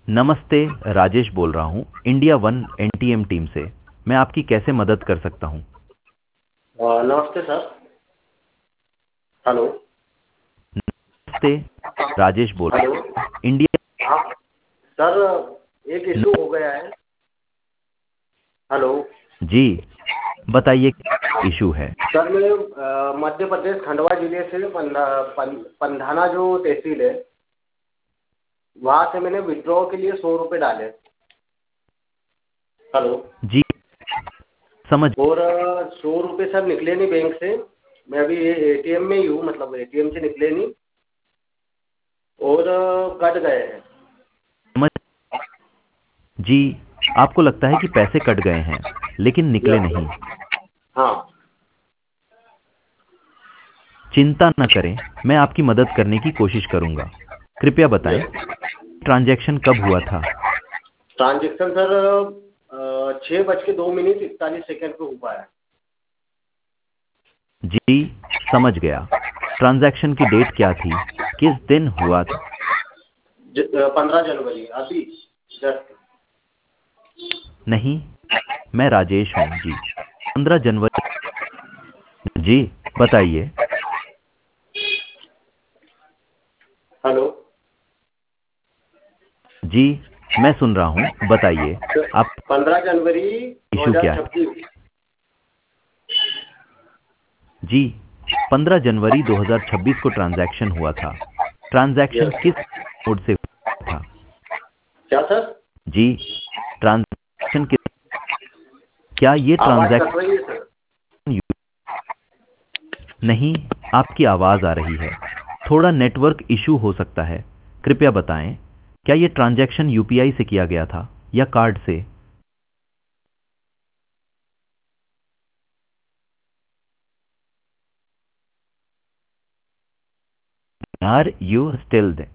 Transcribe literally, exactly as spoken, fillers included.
नमस्ते, राजेश बोल रहा हूँ इंडिया वन एनटीएम टीम से। मैं आपकी कैसे मदद कर सकता हूँ? अ, नमस्ते सर। हेलो। नमस्ते, राजेश बोल हेलो। रहा हूँ इंडिया। हाँ सर, एक न, इशू हो गया है। हेलो। जी, बताइए इशू है। सर मैं अ, मध्य प्रदेश खंडवा जिले से पंधा पं, पंधाना जो तहसील है वहाँ से मैंने विड्रॉ के लिए सौ रुपये डाले। हेलो। जी, समझ। और अ, सौ रुपये सर निकले नहीं बैंक से। मैं अभी एटीएम में ही हूँ, मतलब एटीएम से निकले नहीं और अ, कट गए हैं। समझ। जी, आपको लगता है कि पैसे कट गए हैं लेकिन निकले यस नहीं। सर। हाँ। चिंता न करें, मैं आपकी मदद करने की कोशिश करूंगा। कृपया बताएं, यस। ट्रांजैक्शन कब हुआ था? ट्रांजेक्शन सर अ, छः बज के दो मिनट इकतालीस सेकंड पे हुआ है। जी, समझ गया। ट्रांजैक्शन की डेट क्या थी? किस दिन हुआ था? पंद्रह जनवरी अभी जस्ट। नहीं, मैं राजेश हूँ जी। पंद्रह जनवरी। जी, बताइए। हेलो। जी, मैं सुन रहा हूँ, बताइए। आप पंद्रह जनवरी दो इशू हजार क्या है? छब्बीस जी, पंद्रह जनवरी दो हज़ार छब्बीस को ट्रांजैक्शन हुआ था। Transaction yes. किस मोड से हुआ था? क्या सर? जी, ट्रांजैक्शन किस क्या ये आवाज़ कट ट्रांजैक्शन रही है सर। नहीं, आपकी आवाज़ आ रही है। थोड़ा नेटवर्क इशू हो सकता है। कृपया बताएं, क्या ये ट्रांजैक्शन यूपीआई से किया गया था या कार्ड से? Are you still